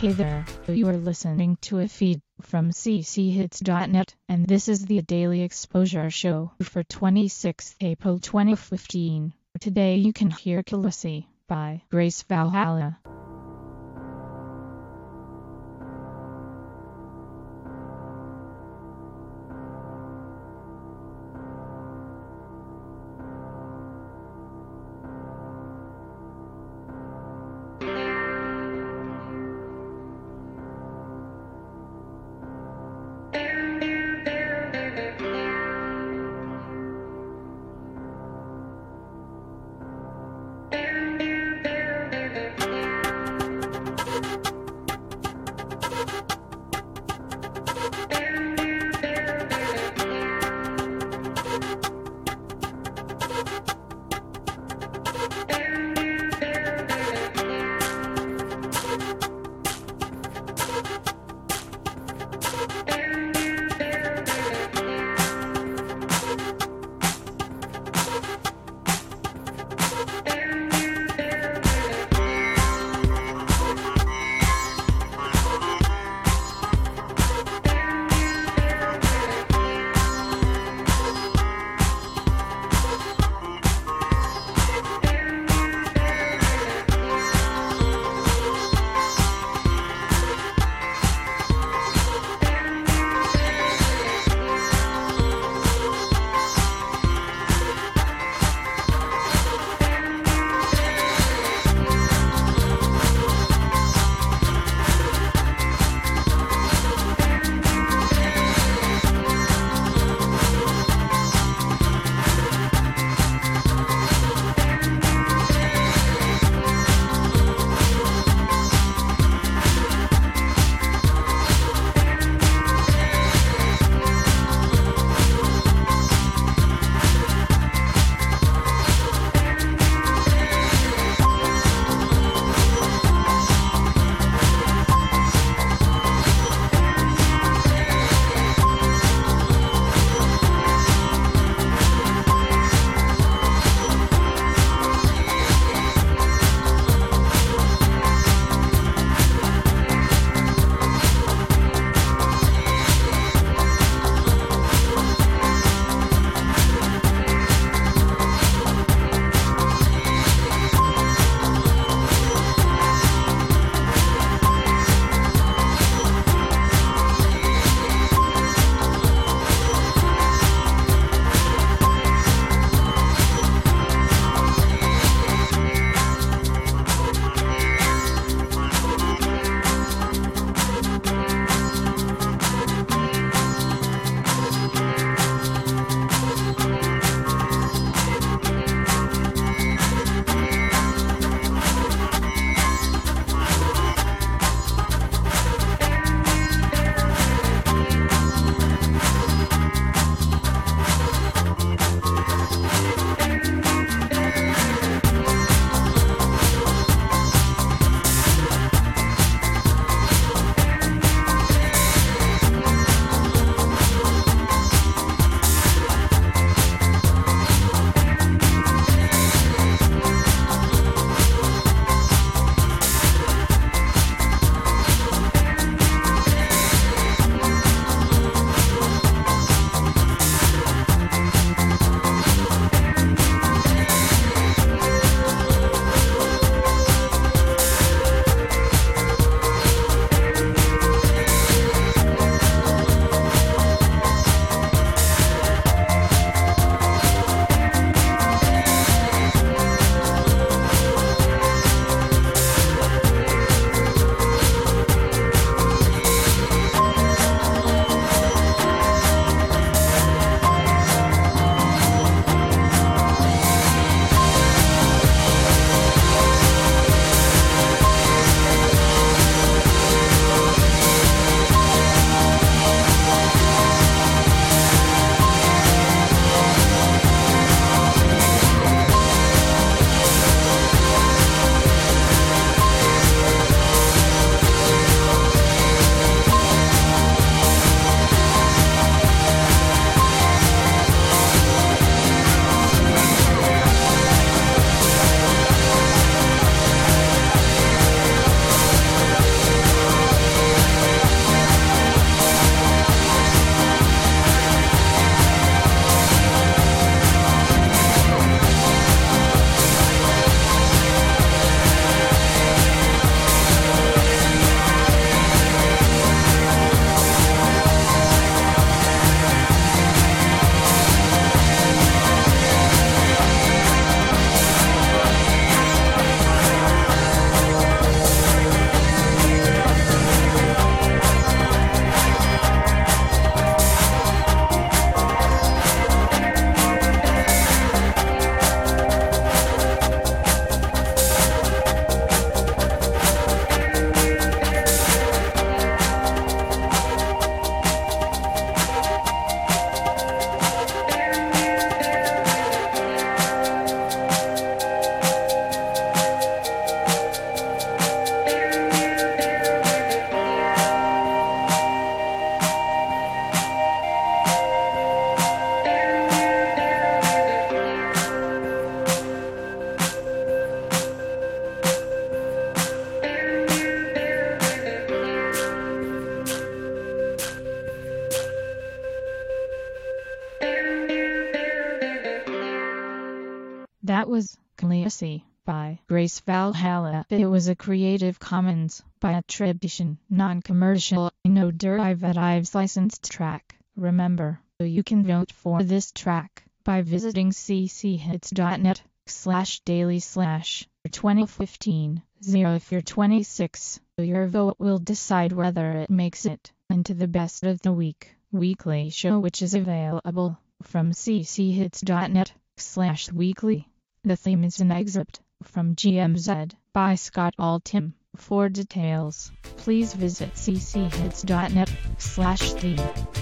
Hey there, you are listening to a feed from cchits.net, and this is the Daily Exposure Show for 26th April 2015. Today you can hear Khaleesi by Grace Valhalla. That was Khaleesi by Grace Valhalla. It was a Creative Commons by attribution, non-commercial, no derivatives licensed track. Remember, you can vote for this track by visiting cchits.net/daily/2015. If you're 26, your vote will decide whether it makes it into the best of the week weekly show, which is available from cchits.net/weekly. The theme is an excerpt from GMZ by Scott Altham. For details, please visit cchits.net/theme.